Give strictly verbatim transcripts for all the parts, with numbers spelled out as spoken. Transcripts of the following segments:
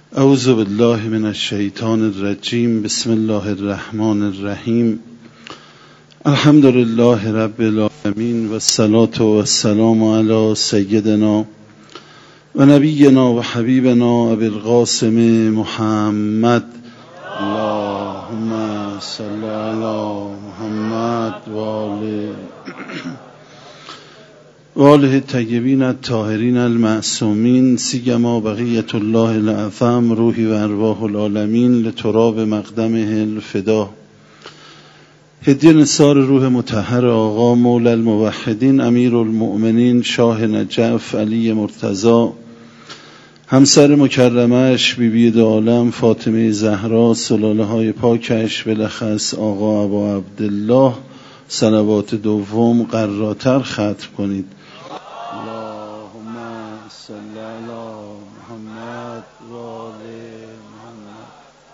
اعوذ بالله من الشیطان الرجیم. بسم الله الرحمن الرحیم. الحمد لله رب العالمین و الصلاة و السلام علی سیدنا و نبینا و حبیبنا ابی القاسم محمد. اللهم صل علی محمد و آله و آله الطیبین الطاهرین المعصومین، سیما بقیة الله الاعظم روحی و ارواح العالمین لتراب مقدمه الفدا. هدیه نثار روح مطهر آقا مولا الموحدین امیر المؤمنین شاه نجف علی مرتضی، همسر مکرمش بیبی دو عالم فاطمه زهرا، سلاله های پاکش بلخص آقا ابا عبدالله، صلوات دوم قراتر ختم کنید. اللهم صل علی محمد و آل محمد.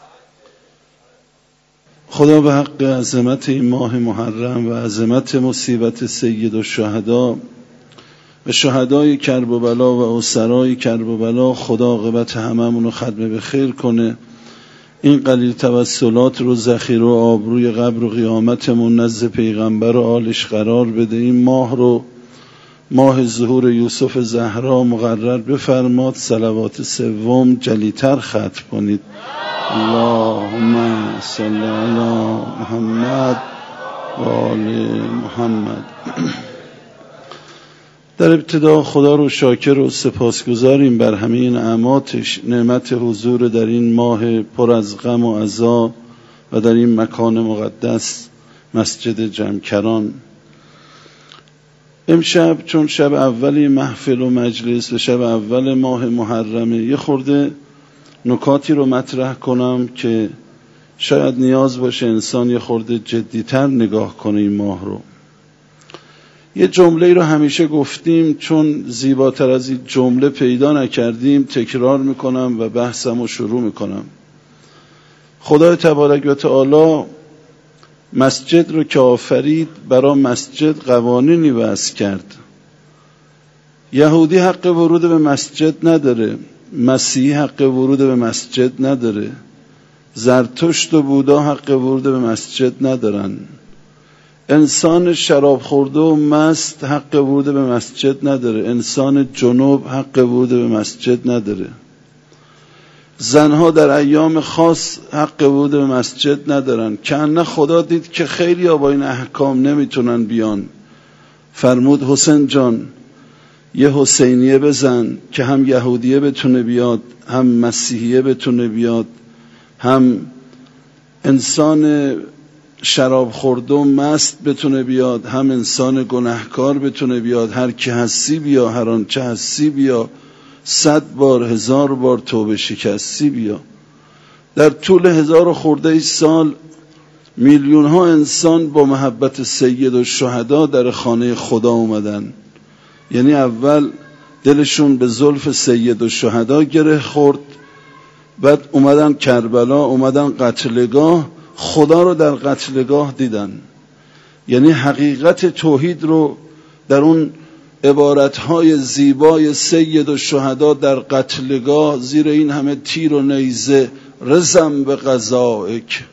خدا به حق عظمت این ماه محرم و عظمت مصیبت سید الشهدا و شهدای کرب و بلا و اسرای کرب و بلا، خدا عاقبت هممون رو ختم به خیر کنه. این قلیل توسلات رو ذخیره و آبروی قبر و قیامتمون نزد پیغمبر و آلش قرار بده. این ماه رو ماه ظهور یوسف زهرا مقرر بفرماد. صلوات سوم جلیتر ختم کنید. اللهم صل علی محمد و آل محمد. در ابتدا خدا رو شاکر و سپاسگزاریم بر همه نعماتش، نعمت حضور در این ماه پر از غم و عزا و در این مکان مقدس مسجد جمکران. امشب چون شب اولی محفل و مجلس و شب اول ماه محرمه، یه خورده نکاتی رو مطرح کنم که شاید نیاز باشه انسان یه خورده جدیتر نگاه کنه این ماه رو. یه جمله رو همیشه گفتیم، چون زیباتر از این جمله پیدا نکردیم تکرار میکنم و بحثم رو شروع میکنم. خدای تبارک و تعالی مسجد رو که آفرید برای مسجد قوانینی وضع کرد. یهودی حق ورود به مسجد نداره، مسیحی حق ورود به مسجد نداره، زرتشت و بودا حق ورود به مسجد ندارن، انسان شراب خورده و مست حق ورود به مسجد نداره، انسان جنوب حق ورود به مسجد نداره، زنها در ایام خاص حق ورود به مسجد ندارن. که نه خدا دید که خیلی با این احکام نمیتونن بیان، فرمود حسین جان یه حسینیه بزن که هم یهودیه بتونه بیاد، هم مسیحیه بتونه بیاد، هم انسان شراب خورده و مست بتونه بیاد، هم انسان گناهکار بتونه بیاد. هر کی هستی بیا، هر آن چه هستی بیا، صد بار هزار بار توبه شکستی بیا. در طول هزار خورده ای سال میلیون ها انسان با محبت سید الشهدا در خانه خدا اومدن. یعنی اول دلشون به زلف سید الشهدا گره خورد، بعد اومدن کربلا، اومدن قتلگاه، خدا رو در قتلگاه دیدن. یعنی حقیقت توحید رو در اون عبارتهای زیبای سید الشهدا در قتلگاه، زیر این همه تیر و نیزه، رزم به قضائک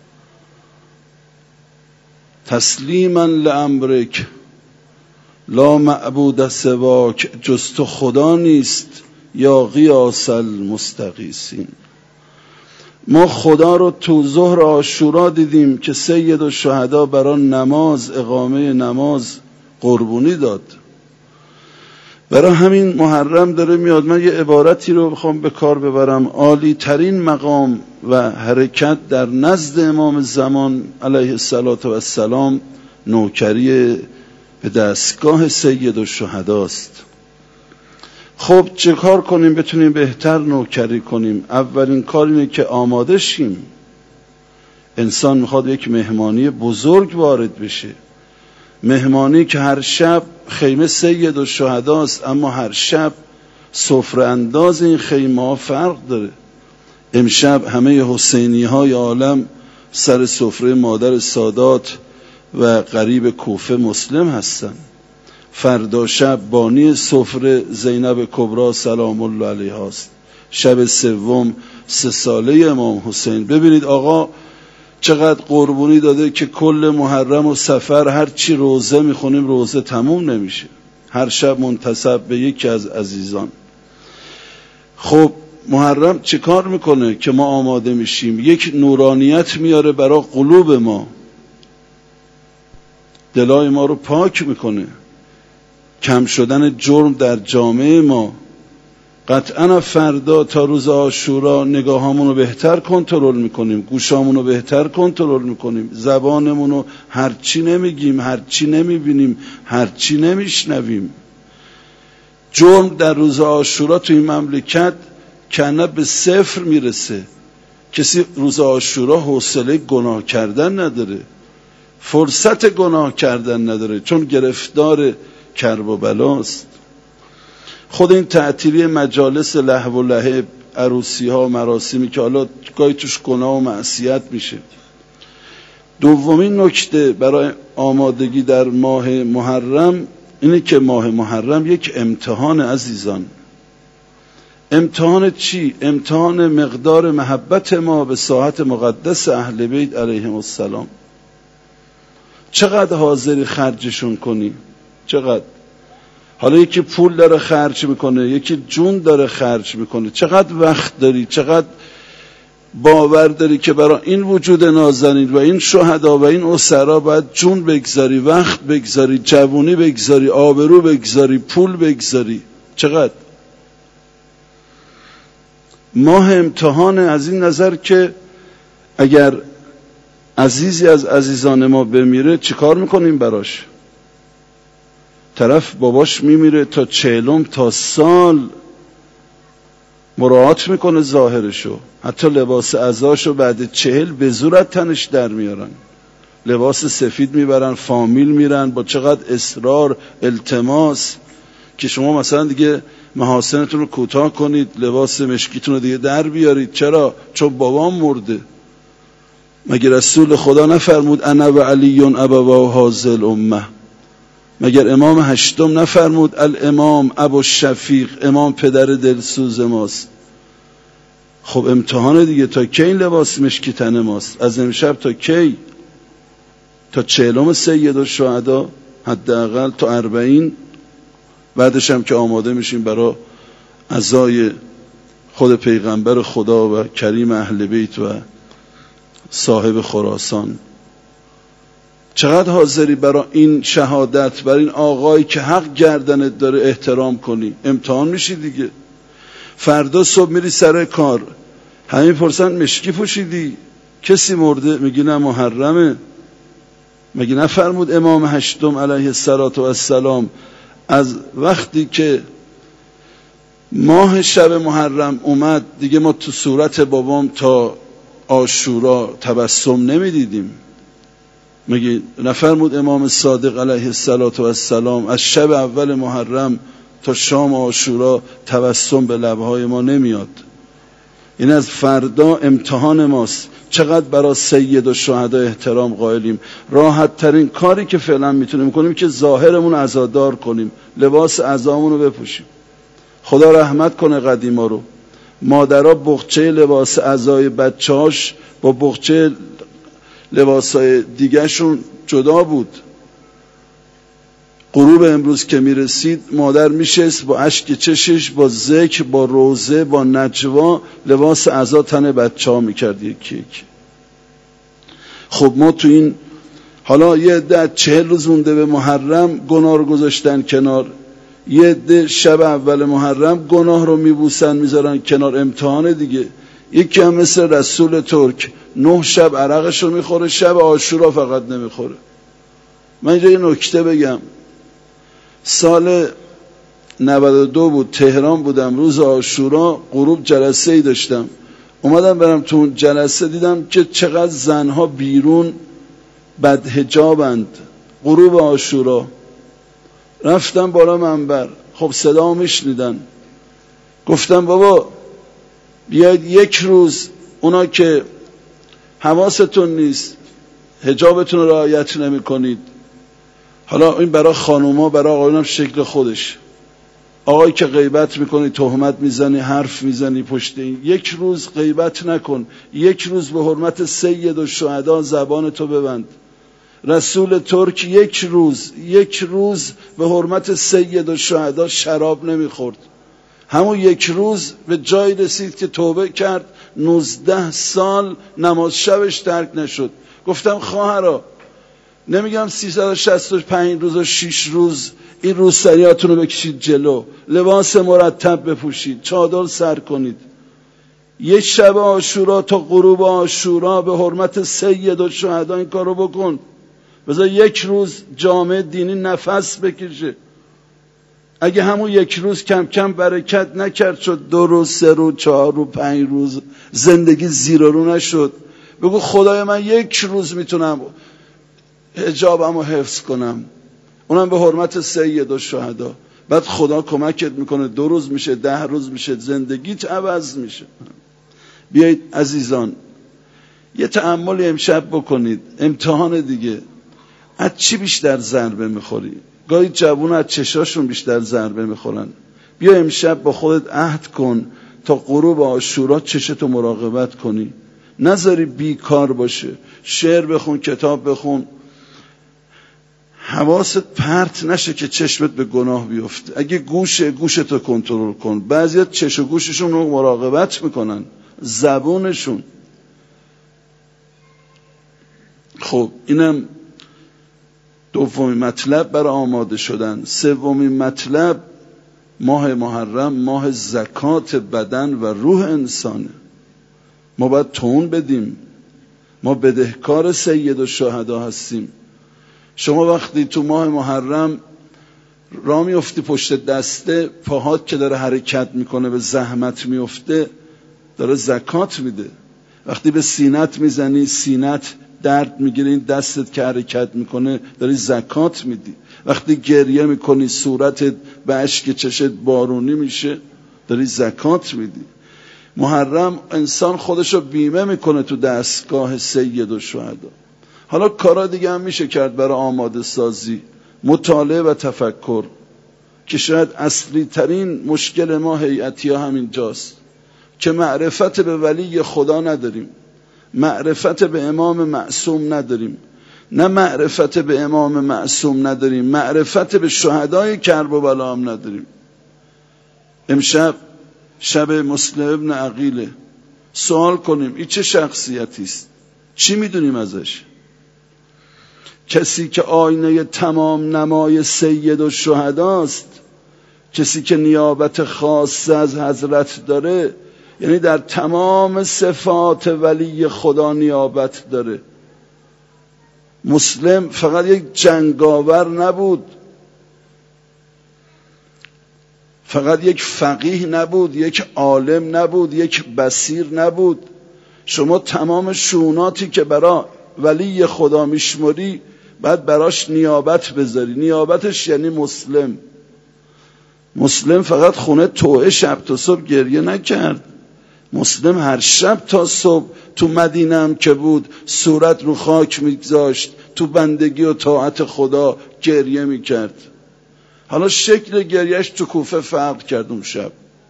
تسلیما لامرک لا معبود سواک، جز تو خدا نیست یا غیاث المستغیثین. ما خدا رو تو ظهر عاشورا دیدیم که سید الشهدا برای نماز، اقامه نماز قربونی داد. برای همین محرم داره میاد. من یه عبارتی رو بخوام به کار ببرم. عالی ترین مقام و حرکت در نزد امام زمان علیه السلام نوکری به دستگاه سید الشهداست. خب چه کار کنیم بتونیم بهتر نوکری کنیم؟ اولین کار اینه که آماده شیم. انسان میخواد یک مهمانی بزرگ وارد بشه، مهمانی که هر شب خیمه سید الشهداست، اما هر شب سفره انداز این خیمه ها فرق داره. امشب همه حسینی های عالم سر سفره مادر سادات و قریب کوفه مسلم هستن. فردا شب بانی سفره زینب کبرا سلام الله علیها است. شب سوم سه ساله امام حسین. ببینید آقا چقدر قربونی داده که کل محرم و سفر هر چی روزه میخونیم روزه تموم نمیشه، هر شب منتسب به یکی از عزیزان. خب محرم چه کار میکنه که ما آماده میشیم؟ یک نورانیت میاره برای قلوب ما، دلای ما رو پاک میکنه، کم شدن جرم در جامعه ما. قطعا فردا تا روز عاشورا نگاهامون رو بهتر کنترل میکنیم، گوشامون رو بهتر کنترل میکنیم، زبانمون رو هرچی نمیگیم، هرچی نمیبینیم، هرچی نمیشنویم. جرم در روز عاشورا تو این مملکت کنه به صفر میرسه. کسی روز عاشورا حوصله گناه کردن نداره، فرصت گناه کردن نداره، چون گرفتار کرب و بلاست. خود این تعطیلی مجالس لهو و لعب، عروسی ها و مراسمی که حالا گاهی توش گناه و معصیت میشه. دومین نکته برای آمادگی در ماه محرم اینه که ماه محرم یک امتحان عزیزان. امتحان چی؟ امتحان مقدار محبت ما به ساحت مقدس اهل بیت علیهم السلام. چقدر حاضری خرجشون کنی؟ چقدر؟ حالا یکی پول داره خرج میکنه، یکی جون داره خرج میکنه. چقدر وقت داری؟ چقدر باور داری که برای این وجود نازنین و این شهدا و این اسرا باید جون بگذاری، وقت بگذاری، جوونی بگذاری، آبرو بگذاری، پول بگذاری؟ چقدر؟ ماه امتحان از این نظر که اگر عزیزی از عزیزان ما بمیره چیکار میکنیم براش؟ طرف باباش میمیره تا چهلم تا سال مراعات میکنه ظاهرشو، حتی لباس عزاشو بعد چهل به زورت تنش در میارن، لباس سفید میبرن، فامیل میرن، با چقدر اصرار التماس که شما مثلا دیگه محاسنتون رو کوتاه کنید، لباس مشکیتون رو دیگه در بیارید. چرا؟ چون بابام مرده. مگر رسول خدا نفرمود انا و علی ابوا هذه الامه؟ مگر امام هشتم نفرمود الامام ابو الشفیق، امام پدر دلسوز ماست؟ خب امتحان دیگه. تا کی این لباس مشکی تن ماست؟ از امشب تا کی؟ تا چهلم سید الشهدا حداقل، تا اربعین. بعدش هم که آماده میشیم برای عزای خود پیغمبر خدا و کریم اهل بیت و صاحب خراسان. چقدر حاضری برای این شهادت، برای این آقایی که حق گردنت داره احترام کنی؟ امتحان میشی دیگه. فردا صبح میری سر کار، همین پرسن مشکی پوشیدی؟ کسی مرده؟ میگی نه محرمه. مگه نفرمود امام هشتم علیه السلام از وقتی که ماه شب محرم اومد دیگه ما تو صورت بابام تا عاشورا تبسم نمیدیدیم؟ مگه نفرمود امام صادق علیه السلام از شب اول محرم تا شام عاشورا تبسم به لبهای ما نمیاد؟ این از فردا امتحان ماست. چقدر برای سید و شهدا احترام قائلیم. راحت ترین کاری که فعلا میتونیم کنیم که ظاهرمون عزادار کنیم، لباس عزامون رو بپوشیم. خدا رحمت کنه قدیما رو. مادرها بغچه لباس عزای بچه‌هاش با بغچه لباسای دیگه شون جدا بود. غروب امروز که میرسید مادر میشست با اشک چشش، با ذکر، با روزه، با نجوا لباس عزا تن بچه ها میکرد یکی یکی. خب ما تو این حالا یه عده چهل روز مونده به محرم گناه رو گذاشتن کنار، یه عده شب اول محرم گناه رو میبوسن میذارن کنار. امتحان دیگه. یکی هم مثل رسول ترک نه شب عرقش رو میخوره، شب عاشورا فقط نمیخوره. من اینجا یه نکته بگم. سال نود و دو بود، تهران بودم، روز عاشورا غروب جلسه ای داشتم. اومدم برم تو اون جلسه، دیدم که چقدر زنها بیرون بدحجابند. غروب عاشورا رفتم بالا منبر، خب صدا میشنیدن. گفتم بابا بیاید یک روز اونا که حواستون نیست، حجابتون رو رعایت نمی کنید، حالا این برای خانوما، برای آقایون هم شکل خودش. آقایی که غیبت میکنی، تهمت میزنی، حرف میزنی پشت این، یک روز غیبت نکن، یک روز به حرمت سید الشهدا زبان تو ببند. رسول ترک یک روز یک روز به حرمت سید الشهدا شراب نمیخورد. همون یک روز به جای رسید که توبه کرد، نوزده سال نماز شبش ترک نشد. گفتم خواهرا، نمیگم سیصد و شصت و پنج روز و شش روز این روسریاتون رو بکشید جلو، لباس مرتب بپوشید، چادر سر کنید، یک شب عاشورا تا غروب عاشورا به حرمت سید الشهدا این کارو بکن. بذار یک روز جامعه دینی نفس بکشه. اگه همون یک روز کم کم برکت نکرد، شد دو روز، سه روز، چهار روز، پنج روز، زندگی زیر و رو نشد، بگو خدای من یک روز میتونم حجابمو حفظ کنم، اونم به حرمت سید الشهدا. بعد خدا کمکت میکنه، دو روز میشه، ده روز میشه، زندگیت عوض میشه. بیایید عزیزان یه تأمل امشب بکنید. امتحان دیگه. از چی بیشتر ضربه میخوری؟ گاهی جوون از چشاشون بیشتر ضربه میخورن. بیا امشب با خودت عهد کن تا غروب عاشورا چشتو مراقبت کنی، نذاری بیکار باشه. شعر بخون، کتاب بخون، حواست پرت نشه که چشمت به گناه بیفته. اگه گوشه گوشتو کنترل کن. بعضیا چش و گوششون رو مراقبت میکنن، زبونشون. خب اینم دومین مطلب برای آماده شدن. سومین مطلب، ماه محرم ماه زکات بدن و روح انسانه. ما باید تون بدیم، ما بدهکار سید الشهدا هستیم. شما وقتی تو ماه محرم راه میفتی پشت دسته، پاهات که داره حرکت میکنه به زحمت میفته، داره زکات میده. وقتی به سینت میزنی، سینت درد میگیره، این دستت که حرکت میکنه داری زکات میدی. وقتی گریه میکنی، صورتت به اشک چشت بارونی میشه، داری زکات میدی. محرم انسان خودشو بیمه میکنه تو دستگاه سید الشهدا. حالا کارا دیگه هم میشه کرد برای آماده سازی، مطالعه و تفکر، که شاید اصلی ترین مشکل ما هیئتی ها همین جاست که معرفت به ولی خدا نداریم، معرفت به امام معصوم نداریم. نه معرفت به امام معصوم نداریم، معرفت به شهدای کرب و بلا هم نداریم. امشب شب مسلم ابن عقیله. سوال کنیم این چه شخصیتی است؟ چی میدونیم ازش؟ کسی که آینه تمام نمای سید الشهداست، کسی که نیابت خاص از حضرت داره، یعنی در تمام صفات ولی خدا نیابت داره. مسلم فقط یک جنگاور نبود، فقط یک فقیه نبود، یک عالم نبود، یک بصیر نبود. شما تمام شؤوناتی که برای ولی خدا میشمری بعد براش نیابت بذاری. نیابتش یعنی مسلم. مسلم فقط خونه توعه شب تا صبح گریه نکرد. مسلم هر شب تا صبح تو مدینه هم که بود صورت رو خاک میگذاشت، تو بندگی و طاعت خدا گریه میکرد. حالا شکل گریهش تو کوفه فرق کرد اون شب.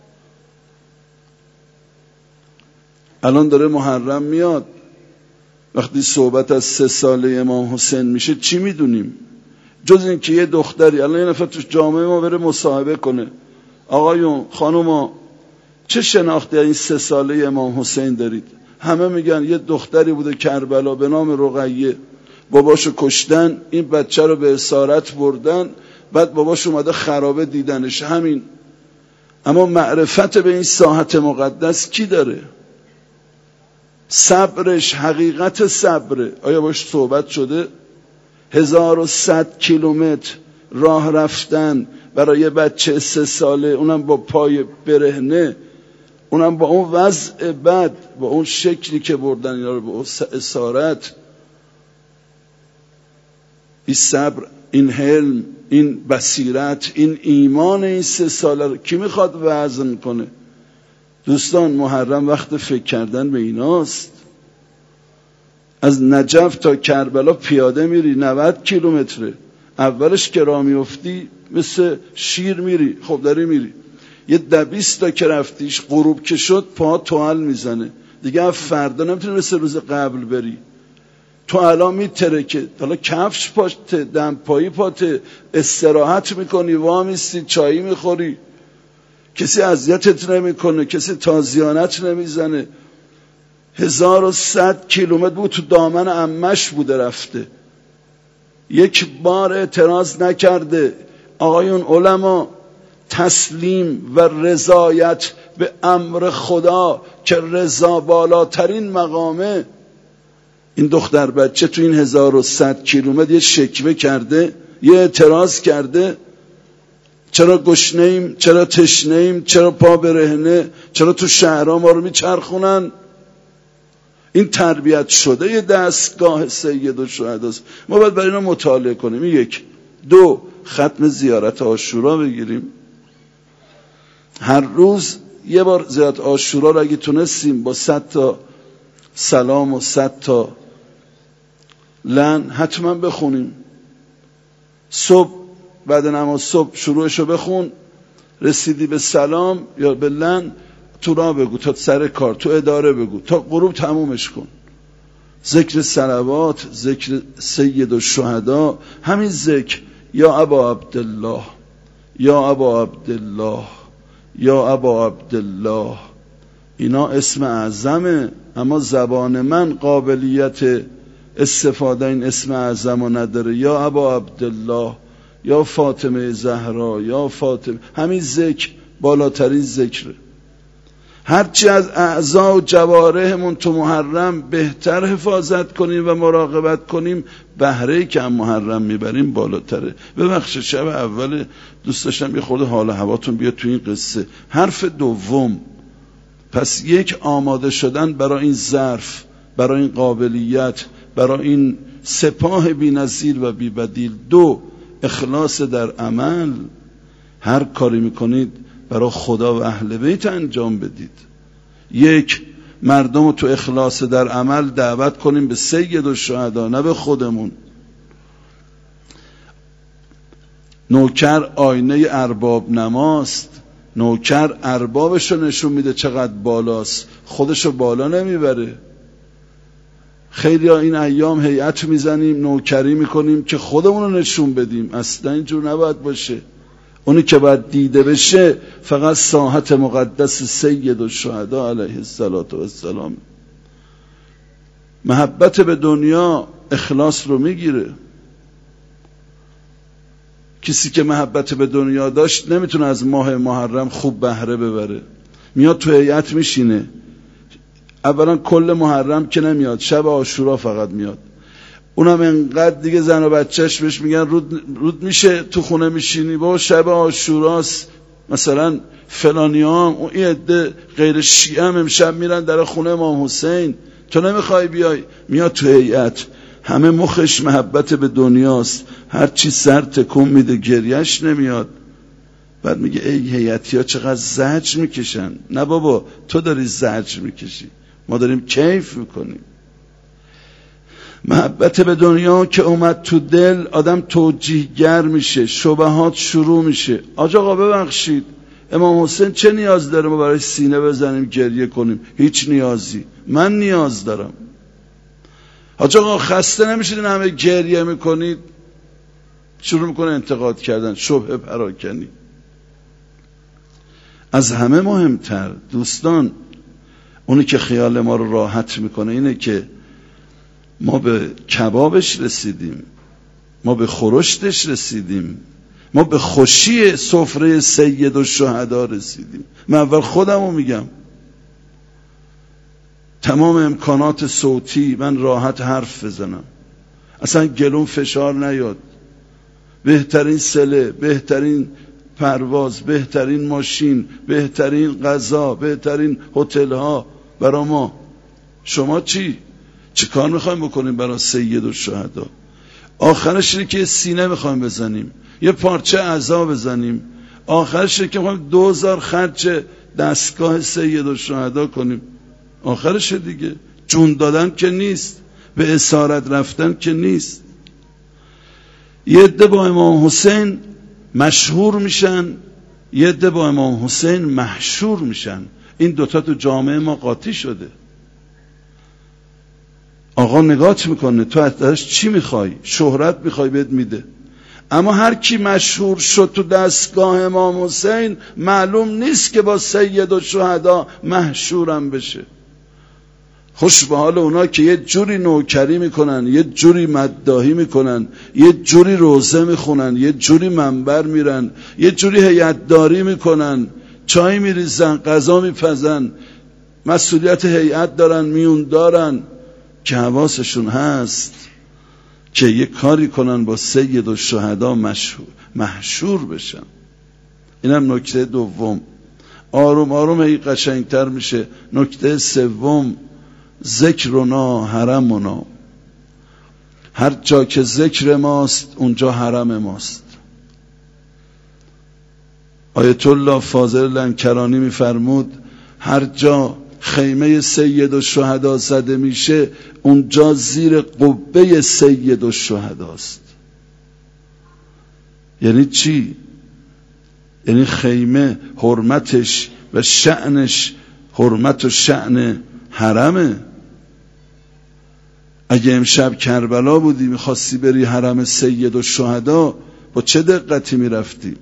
الان داره محرم میاد، وقتی صحبت از سه ساله امام حسین میشه چی میدونیم؟ جز این که یه دختری، الان یه نفر تو جامعه ما بره مصاحبه کنه، آقایون خانوما چه شناختی این سه ساله امام حسین دارید؟ همه میگن یه دختری بوده کربلا به نام رقیه، باباشو کشتن، این بچه رو به اسارت بردن، بعد باباش اومده خرابه دیدنش، همین. اما معرفت به این ساحت مقدس کی داره؟ صبرش، حقیقت صبره. آیا باش صحبت شده؟ هزار و صد کیلومتر راه رفتن برای بچه سه ساله، اونم با پای برهنه، اونم با اون وضع بد، با اون شکلی که بردن اینا رو، با اون اسارت. این صبر، این حلم، این بصیرت، این ایمان این سه ساله رو کی میخواد وزن کنه؟ دوستان محرم وقت فکر کردن به ایناست. از نجف تا کربلا پیاده میری، نود کیلومتره. اولش که راه میفتی مثل شیر میری، خب داری میری، یه دویست تا که رفتیش غروب که شد پا توال میزنه دیگه، فردا نمیتونی مثل روز قبل بری. تو الان میتره که حالا کفش پاته، دمپایی پاته، استراحت میکنی، وامیستی، چایی میخوری، کسی اذیتت نمیکنه، کسی تازیانت نمیزنه. هزار و صد کیلومتر بود تو دامن عمش بوده رفته، یک بار اعتراض نکرده. آقایون علما، تسلیم و رضایت به امر خدا که رضا بالاترین مقامه. این دختر بچه تو این هزار و صد کیلومتر یه شکوه کرده، یه اعتراض کرده، چرا گشنه‌ایم، چرا تشنه‌ایم، چرا پا برهنه، چرا تو شهرها ما رو میچرخونن. این تربیت شده یه دستگاه سید الشهداست. ما باید برای اینا مطالعه کنیم. یک. دو، ختم زیارت عاشورا بگیریم، هر روز یه بار زیارت عاشورا رو اگه تونستیم با صد تا سلام و صد تا لعن حتما بخونیم. صبح بعد نماز صبح شروعشو بخون، رسیدی به سلام یا به لعن تو راه بگو، تا سر کار تو اداره بگو، تا غروب تمومش کن. ذکر صلوات، ذکر سید الشهدا، همین ذکر یا ابا عبدالله، یا ابا عبدالله، یا ابا عبدالله، اینا اسم اعظمه، اما زبان من قابلیت استفاده این اسم اعظم رو نداره. یا ابا عبدالله، یا فاطمه زهرا، یا فاطمه، همین ذکر بالاترین ذکره. هرچی از اعضا و جوارحمون تو محرم بهتر حفاظت کنیم و مراقبت کنیم، بهره‌ای که هم محرم میبریم بالاتره. ببخشید شب اول دوست داشتم یه خورده حال هواتون بیاد تو این قصه. حرف دوم، پس یک آماده شدن برای این ظرف، برای این قابلیت، برای این سپاه بی‌نظیر و بی‌بدیل. دو، اخلاص در عمل، هر کاری میکنید برای خدا و اهل بیت انجام بدید. یک، مردم رو تو اخلاص در عمل دعوت کنیم به سید الشهدا، نه به خودمون. نوکر آینه ارباب نماست، نوکر اربابش رو نشون میده چقدر بالاست، خودش رو بالا نمیبره. خیلی ها این ایام هیئت میزنیم، نوکری میکنیم که خودمون رو نشون بدیم، اصلا اینجور نباید باشه. اونی که باید دیده بشه فقط ساحت مقدس سید الشهدا علیه السلام. محبت به دنیا اخلاص رو میگیره. کسی که محبت به دنیا داشت نمیتونه از ماه محرم خوب بهره ببره. میاد تو هیئت میشینه، اولا کل محرم که نمیاد، شب عاشورا فقط میاد. اونم انقدر دیگه زن و بچهش بهش میگن رود, رود میشه تو خونه میشینی، با شب عاشوراست مثلا فلانیام، اون این عده غیر شیعه هم امشب میرن در خونه امام حسین، تو نمیخوای بیای. میاد تو هیئت، همه مخش محبت به دنیاست، هر چی سر تکون میده گریش نمیاد. بعد میگه ای هیئتی ها چقدر زجر میکشن. نه بابا، تو داری زجر میکشی، ما داریم کیف میکنیم. محبت به دنیا که اومد تو دل، آدم توجیهگر میشه، شبهات شروع میشه. آج آقا ببخشید، امام حسین چه نیاز داره ما برای سینه بزنیم گریه کنیم؟ هیچ نیازی. من نیاز دارم. آج آقا خسته نمیشید این همه گریه میکنید؟ شروع میکنه انتقاد کردن، شبهه پراکنی. از همه مهمتر دوستان، اونی که خیال ما رو راحت میکنه اینه که ما به کبابش رسیدیم، ما به خورشتش رسیدیم، ما به خوشی سفره سید الشهدا رسیدیم. من اول خودمو میگم، تمام امکانات صوتی من راحت حرف بزنم، اصلا گلوم فشار نیاد، بهترین سله، بهترین پرواز، بهترین ماشین، بهترین غذا، بهترین هتل ها برا ما. شما چی؟ چه کار میخوایم بکنیم برای سید الشهدا؟ آخرش اینه که سینه میخوایم بزنیم، یه پارچه اعضا بزنیم، آخرش اینه که میخوایم دوزار خرج دستگاه سید الشهدا کنیم. آخرش دیگه جون دادن که نیست، به اسارت رفتن که نیست. یه عده با امام حسین مشهور میشن، یه عده با امام حسین محشور میشن. این دوتا تو جامعه ما قاطی شده. آقا نگات میکنه تو از درش چی میخوای؟ شهرت میخوای بهت میده. اما هر کی مشهور شد تو دستگاه امام حسین معلوم نیست که با سید و شهدا محشورم بشه. خوش به حال اونا که یه جوری نوکری میکنن، یه جوری مداحی میکنن، یه جوری روزه میخونن، یه جوری منبر میرن، یه جوری هیئت‌داری میکنن، چای میریزن، غذا میپزن، مسئولیت هیئت دارن، میون دارن، که حواسشون هست که یه کاری کنن با سید و شهدا مشهور محشور بشن. اینم نکته دوم. آروم آروم هی قشنگتر میشه. نکته سوم، ذکرنا حرمنا. هر جا که ذکر ماست اونجا حرم ماست. آیت الله فاضل لنکرانی میفرمود هر جا خیمه سید و شهدا زده میشه اونجا زیر قبه سید و شهداست. یعنی چی؟ یعنی خیمه حرمتش و شأنش حرمت و شأن حرمه. اگه امشب کربلا بودی میخواستی بری حرم سید و شهدا، با چه دقتی میرفتی؟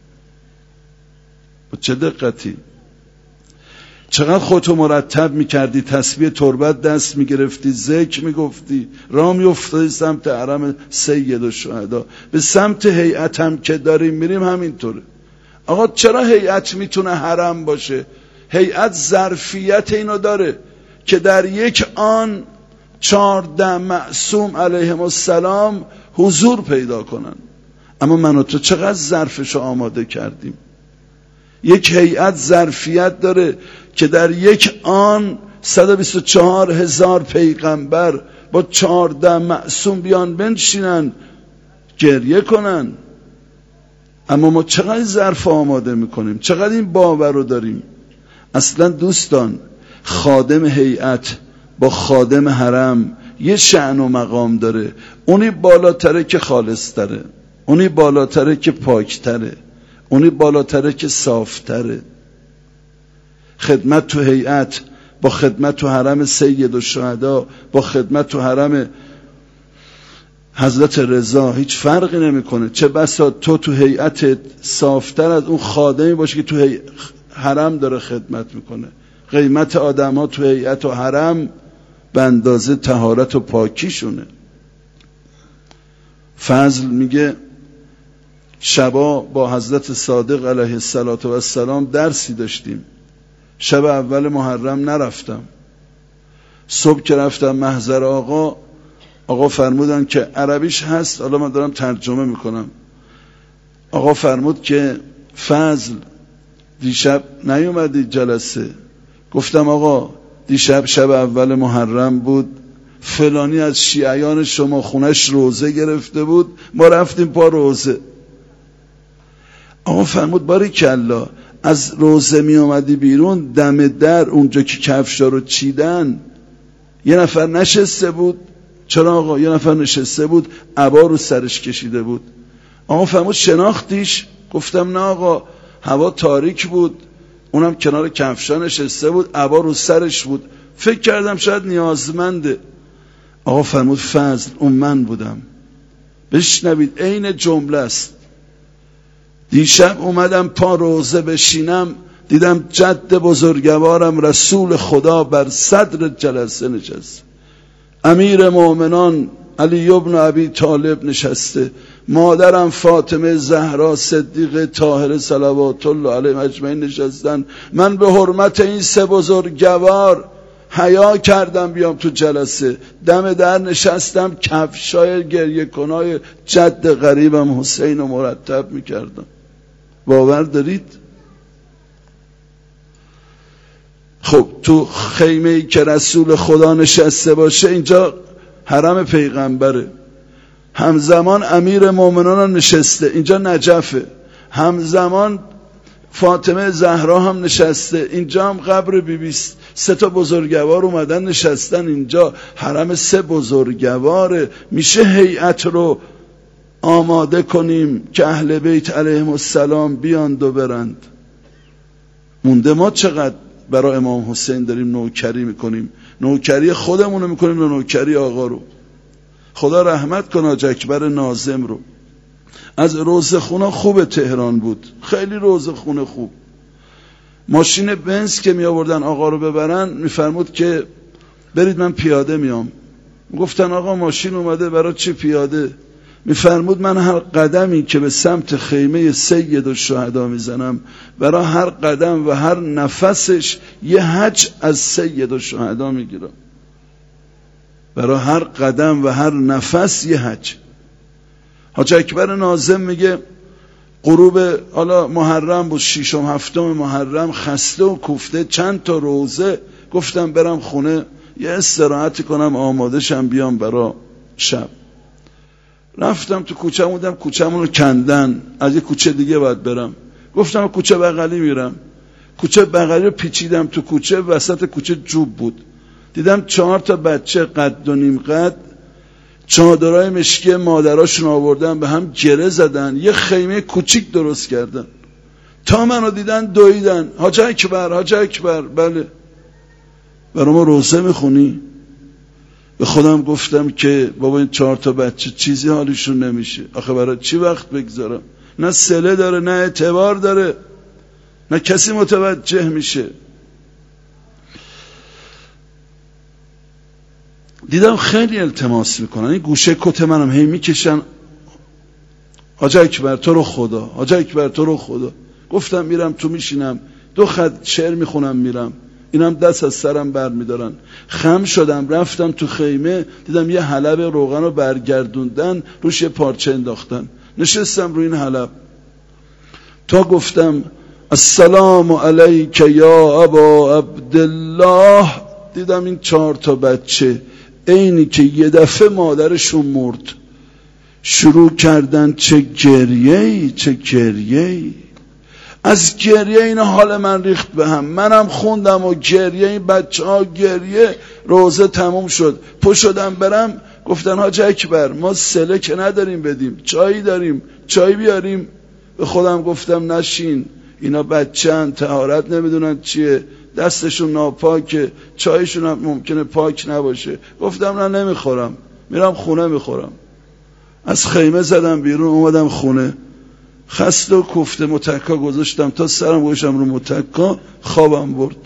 با چه دقتی؟ چقدر خودتو مرتب میکردی، تسبیح تربت دست میگرفتی، ذکر میگفتی، راه میافتادی سمت حرم سید و شهدا. به سمت هیئت هم که داریم میریم همینطوره. آقا چرا هیئت میتونه حرم باشه؟ هیئت ظرفیت اینو داره که در یک آن چهارده معصوم علیهم السلام حضور پیدا کنن. اما من و تو چقدر ظرفشو آماده کردیم؟ یک هیئت ظرفیت داره که در یک آن صد و بیست و چهار هزار پیغمبر با چهارده معصوم بیان بنشینن گریه کنن. اما ما چقدر ظرف آماده میکنیم؟ چقدر این باور رو داریم؟ اصلا دوستان، خادم هیئت با خادم حرم یه شأن و مقام داره. اونی بالاتره که خالص‌تره، اونی بالاتره که پاکتره، اونی بالاتره که صافتره. خدمت تو هیئت با خدمت تو حرم سید و شهدا با خدمت تو حرم حضرت رضا هیچ فرقی نمیکنه. چه بسا تو تو هیئتت صافتر از اون خادمی باشه که تو هی... حرم داره خدمت میکنه. قیمت آدم ها تو هیئت و حرم به اندازه طهارت و پاکیشونه. فضل میگه شبا با حضرت صادق علیه السلام درسی داشتیم. شب اول محرم نرفتم. صبح که رفتم محضر آقا، آقا فرمودن که عربیش هست، حالا من دارم ترجمه میکنم. آقا فرمود که فضل دیشب نیومدی جلسه. گفتم آقا دیشب شب اول محرم بود، فلانی از شیعیان شما خونش روزه گرفته بود، ما رفتیم پا روزه. آقا فرمود باریکالله، از روزه می آمدی بیرون دم در اونجا که کفشا رو چیدن یه نفر نشسته بود. چرا آقا؟ یه نفر نشسته بود عبا رو سرش کشیده بود. آقا فرمود شناختیش؟ گفتم نه آقا، هوا تاریک بود، اونم کنار کفشا نشسته بود، عبا رو سرش بود، فکر کردم شاید نیازمنده. آقا فرمود فضل اون من بودم. بشنوید عین جمله است. دیشب اومدم پا روزه بشینم، دیدم جد بزرگوارم رسول خدا بر صدر جلسه نشست، امیر مومنان علی ابن ابی طالب نشسته، مادرم فاطمه زهرا صدیقه طاهره صلوات الله علیهم اجمعین نشستن. من به حرمت این سه بزرگوار حیا کردم بیام تو جلسه، دم در نشستم، کفشای گریه کنای جد غریبم حسین رو مرتب میکردم. باور دارید؟ خب تو خیمه ای که رسول خدا نشسته باشه اینجا حرم پیغمبره، همزمان امیر مومنان نشسته اینجا نجفه، همزمان فاطمه زهرا هم نشسته اینجا، هم قبر بیبیست. سه تا بزرگوار اومدن نشستن اینجا، حرم سه بزرگواره. میشه هیئت رو آماده کنیم که اهل بیت علیهم السلام بیان و برند. مونده ما چقدر برای امام حسین داریم نوکری میکنیم، نوکری خودمونو میکنیم و نوکری آقا رو. خدا رحمت کنه حاج اکبر ناظم رو. از روزه خونه خوب تهران بود، خیلی روزه خونه خوب. ماشین بنز که می آوردن آقا رو ببرن میفرمود که برید من پیاده میام. گفتن آقا ماشین اومده برای چی پیاده؟ میفرمود من هر قدمی که به سمت خیمه سید الشهدا میزنم، برای هر قدم و هر نفسش یه حج از سید الشهدا میگیرم. برای هر قدم و هر نفس یه حج. حاج اکبر ناظم میگه غروب حالا محرم بود، ششم هفتم محرم، خسته و کوفته، چند تا روزه، گفتم برم خونه یه استراحتی کنم آماده شم بیام برا شب. رفتم تو کوچه بودم، کوچه‌مون رو کندن، از یه کوچه دیگه باید برم. گفتم کوچه بغلی میرم. کوچه بغلی رو پیچیدم تو کوچه، وسط کوچه جوب بود. دیدم چهار تا بچه قد و نیم قد چادرای مشکی مادراشون آوردن به هم گره زدن، یه خیمه کوچیک درست کردن. تا منو دیدن دویدن، حاج اکبر حاج اکبر. بله برای ما روزه میخونی؟ به خودم گفتم که بابا این چهار تا بچه چیزی حالیشون نمیشه، آخه برای چی وقت بگذارم؟ نه صله داره، نه اعتبار داره، نه کسی متوجه میشه. دیدم خیلی التماس میکنن، این گوشه کت منم هی میکشن، حاج اکبر تو رو خدا، حاج اکبر تو رو خدا. گفتم میرم تو میشینم دو خط شعر میخونم میرم، اینم دست از سرم بر میدارن. خم شدم رفتم تو خیمه، دیدم یه حلب روغن رو برگردوندن روش یه پارچه انداختن. نشستم روی این حلب تا گفتم السلام علیک یا ابا عبدالله. دیدم این چهار تا بچه اینی که یه دفعه مادرشون مرد شروع کردن چه گریه‌ای چه گریه‌ای. از گریه این حال من ریخت به هم، منم خوندم و گریه این بچه ها گریه. روزه تموم شد، پا شدم برم. گفتن حاج اکبر ما سله که نداریم بدیم، چایی داریم، چای بیاریم. به خودم گفتم نشین، اینا بچه‌ن، طهارت نمیدونن چیه، دستشون ناپاکه، چایشون هم ممکنه پاک نباشه. گفتم نه نمیخورم، میرم خونه میخورم. از خیمه زدم بیرون، اومدم خونه خسته و کوفته متکا گذاشتم تا سرم گوشم رو متکا، خوابم برد.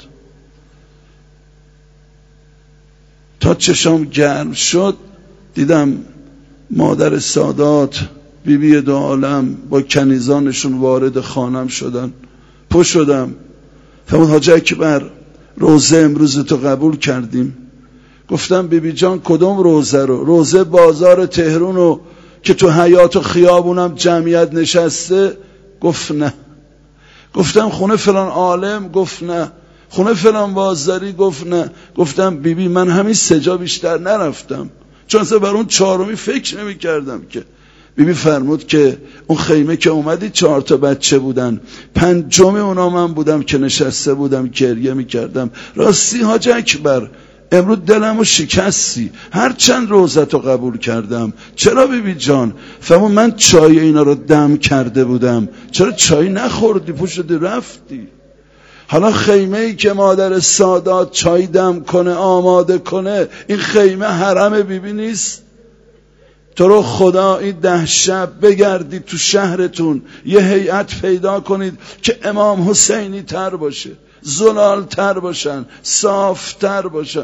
تا چشام گرم شد دیدم مادر سادات بیبی بی دو عالم با کنیزانشون وارد خانم شدن. پا شدم فرمود حاج اکبر روزه امروز تو قبول کردیم. گفتم بیبی جان کدوم روزه رو؟ روزه بازار تهرون رو که تو حیاط و خیابونم جمعیت نشسته؟ گفت نه. گفتم خونه فلان عالم؟ گفت نه. خونه فلان بازاری؟ گفت نه. گفتم بیبی من همین سجا بیشتر نرفتم، چون اصلا بر اون چهارمی فکر نمی کردم که. بیبی فرمود که اون خیمه که اومدی چهار تا بچه بودن، پنجم اونا من بودم که نشسته بودم گریه می کردم. راستی حاج اکبر امروز دلمو شکستی، هر چند روزتو قبول کردم. چرا بیبی جان؟ فرمود من چای اینا رو دم کرده بودم. چرا چای نخوردی پوشدی رفتی؟ حالا خیمه ای که مادر سادات چای دم کنه آماده کنه، این خیمه حرم بیبی نیست؟ تو رو خدا این ده شب بگردید تو شهرتون یه هیئت پیدا کنید که امام حسینی تر باشه، زلال تر باشن، صاف تر باشن.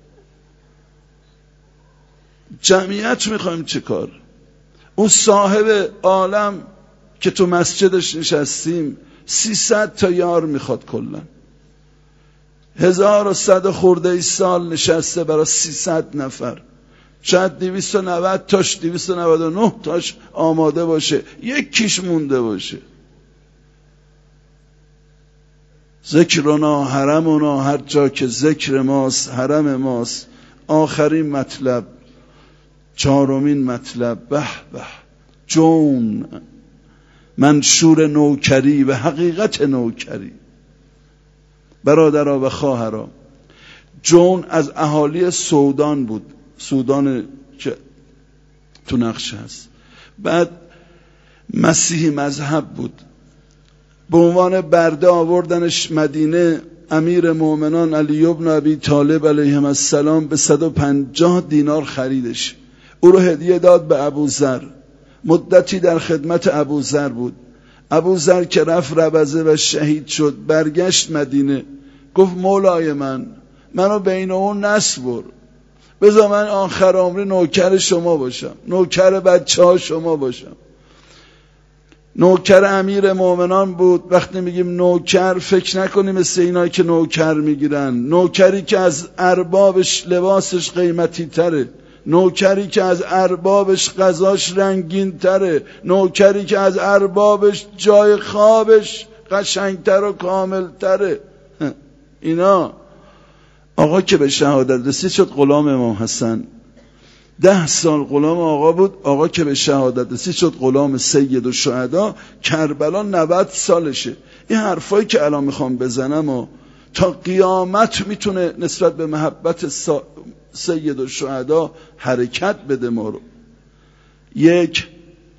جمعیت میخوایم چه کار؟ اون صاحب عالم که تو مسجدش نشستیم سیصد تا یار میخواد، کلا هزار و صد خورده ای سال نشسته برای سیصد نفر. شاید دویست و نود تاش دویست و نود و نه تاش آماده باشه، یک کیش مونده باشه. ذکرنا حرمنا، هر جا که ذکر ماست حرم ماست. آخرین مطلب، چهارمین مطلب، به به جون، منشور نوکری و حقیقت نوکری. برادرها و خواهرها، جون از اهالی سودان بود، سودان که تو نقشه هست. بعد مسیحی مذهب بود، به عنوان برده آوردنش مدینه. امیر مومنان علی بن ابی طالب علیه السلام به صد و پنجاه دینار خریدش، او رو هدیه داد به ابوذر. مدتی در خدمت ابوذر بود. ابوذر که رفت ربضه و شهید شد، برگشت مدینه، گفت مولای من، منو بین اون نسپر، بذار من آخر عمری نوکر شما باشم، نوکر بچه ها شما باشم. نوکر امیر مومنان بود. وقتی میگیم نوکر فکر نکنیم مثل اینایی که نوکر میگیرن، نوکری که از اربابش لباسش قیمتی تره، نوکری که از اربابش غذاش رنگین تره، نوکری که از اربابش جای خوابش قشنگتر و کامل تره. اینا آقا که به شهادت رسید شد غلام امام حسن. ده سال غلام آقا بود. آقا که به شهادت رسید شد غلام سید الشهدا. کربلا نود سالشه. این حرفایی که الان میخوام بزنم و تا قیامت میتونه نسبت به محبت سا... سید الشهدا حرکت بده ما رو. یک،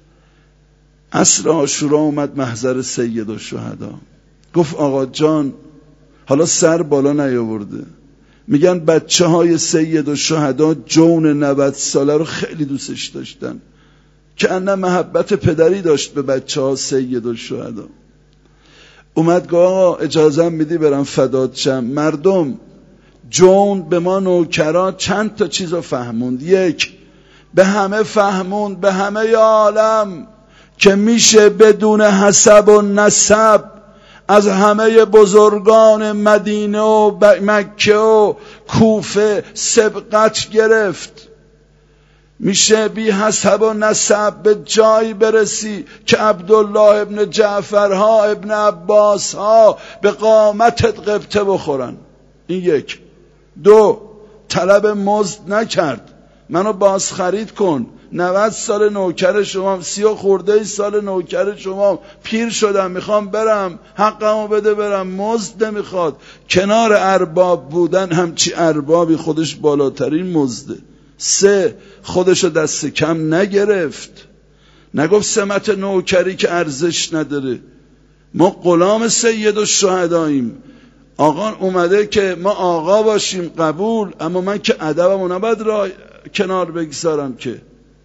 عصر عاشورا اومد محضر سید الشهدا، گفت آقا جان، حالا سر بالا نیاورده، میگن بچه های سید الشهدا جون نود ساله رو خیلی دوستش داشتن، که انه محبت پدری داشت به بچه ها سید الشهدا. اومد گفت آقا اجازه میدی برم فدات شم؟ مردم جون به ما نوکران چند تا چیز رو فهموند. یک، به همه فهموند، به همه عالم، که میشه بدون حسب و نسب از همه بزرگان مدینه و مکه و کوفه سبقت گرفت. میشه بی حسب و نسب به جایی برسی که عبدالله ابن جعفرها، ابن عباسها به قامتت قبطه بخورن. این یک. دو، طلب مزد نکرد، منو باز خرید کن، نود سال نوکر شما، سی و خورده سال نوکر شما، پیر شدم میخوام برم، حقمو بده برم، مزد نمیخواد. کنار ارباب بودن همچی اربابی خودش بالاترین مزده. سه، خودشو دست کم نگرفت، نگفت سمت نوکری که ارزش نداره، ما غلام سید الشهداییم. آقا اومده که ما آقا باشیم قبول، اما من که ادبمو نباید را کنار بگذارم که.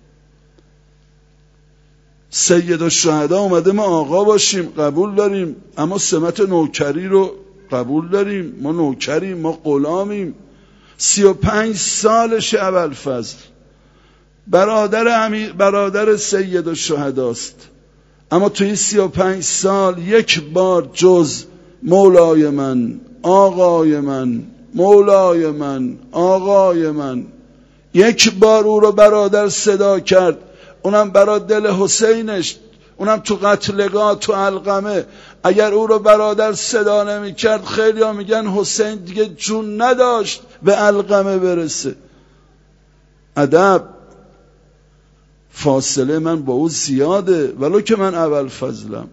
سید الشهدا اومده ما آقا باشیم قبول داریم، اما سمت نوکری رو قبول داریم، ما نوکریم، ما غلامیم. سی و پنج سالش ابوالفضل برادر امیر، برادر سید الشهداست، اما توی سی و پنج سال یک بار جز مولای من، آقای من، مولای من، آقای من، یک بار او رو برادر صدا کرد، اونم برا دل حسینش، اونم تو قتلگاه تو علقمه. اگر او رو برادر صدا نمی کرد خیلی ها میگن حسین دیگه جون نداشت به علقمه برسه. ادب، فاصله من با او زیاده ولو که من ابوالفضلم.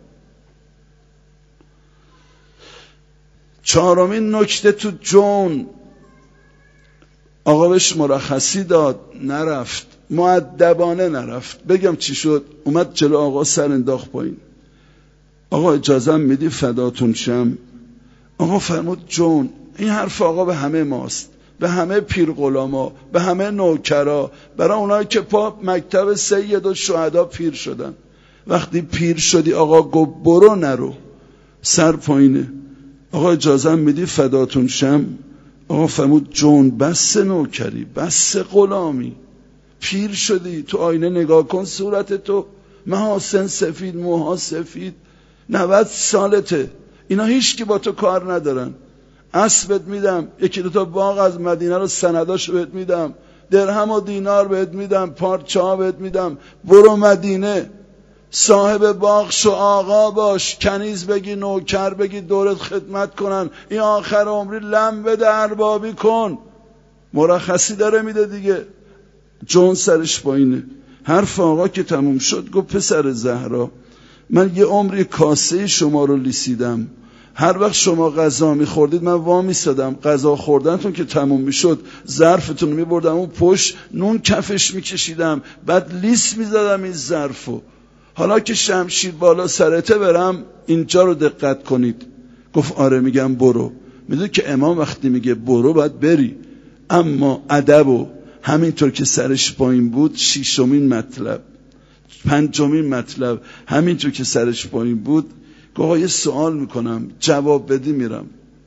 چهارمین نکته تو جون، آقا بهش مرخصی داد، نرفت، مؤدبانه نرفت. بگم چی شد؟ اومد جلو آقا سر انداخت پایین، آقا اجازه میدی فداتون شم؟ آقا فرمود جون، این حرف آقا به همه ماست، به همه پیر غلاما، به همه نوکرا، برای اونایی که پا مکتب سید الشهدا پیر شدن. وقتی پیر شدی آقا گفت برو نرو، سر پایینه. آقا اجازه میدی فداتون شم؟ آقا فرمود جون، بس نوکری، بس غلامی، پیر شدی، تو آینه نگاه کن صورت تو، محاسن سفید، موها سفید، نود سالته، اینا هیچ کی با تو کار ندارن. اسبت میدم، یکی دو تا باغ از مدینه رو سنداشو بهت میدم، درهم و دینار بهت میدم، پارچه ها بهت میدم، برو مدینه، صاحب باغ شو، آقا باش، کنیز بگی، نوکر بگی، دورت خدمت کنن، این آخر عمری لم بده، اربابی کن. مرخصی داره میده دیگه. جون سرش پایینه. حرف آقا که تموم شد گفت پسر زهرا، من یه عمری کاسه شما رو لیسیدم، هر وقت شما غذا میخوردید من وا میستادم، غذا خوردنتون که تموم میشد ظرفتون میبردم اون پشت نون کفش میکشیدم، بعد لیس میزدم این ظرفو. حالا که شمشیر بالا سرته برم اینجا رو دقت کنید. گفت آره. میگم برو. میدونی که امام وقتی میگه برو باید بری، اما ادب و همینطور که سرش پایین بود شیشمین مطلب پنجمین مطلب همینطور که سرش پایین بود گفت آقا یه سوال میکنم جواب بدی میرم.